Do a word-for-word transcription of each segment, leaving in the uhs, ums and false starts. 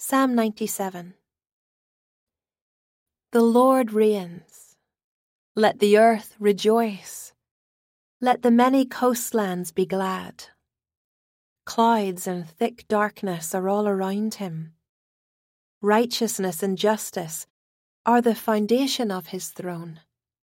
Psalm ninety-seven. The Lord reigns. Let the earth rejoice. Let the many coastlands be glad. Clouds and thick darkness are all around him. Righteousness and justice are the foundation of his throne.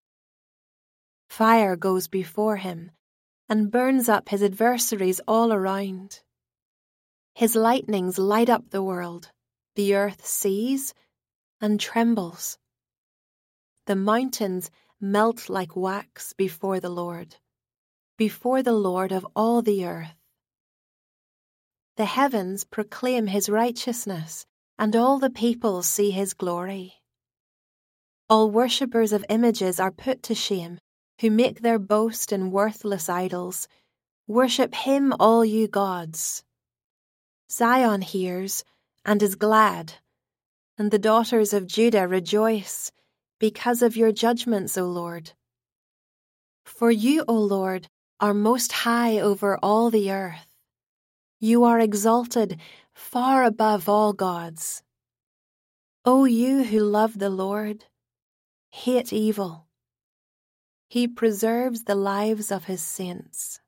Fire goes before him and burns up his adversaries all around. His lightnings light up the world. The earth sees and trembles. The mountains melt like wax before the Lord, before the Lord of all the earth. The heavens proclaim his righteousness, and all the peoples see his glory. All worshippers of images are put to shame, who make their boast in worthless idols. Worship him, all you gods. Zion hears and is glad, and the daughters of Judah rejoice because of your judgments, O Lord. For you, O Lord, are most high over all the earth. You are exalted far above all gods. O you who love the Lord, hate evil. He preserves the lives of his saints.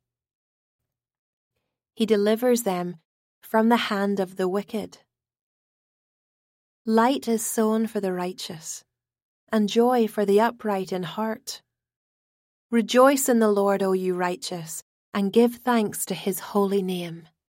He delivers them from the hand of the wicked. Light is sown for the righteous, and joy for the upright in heart. Rejoice in the Lord, O you righteous, and give thanks to his holy name.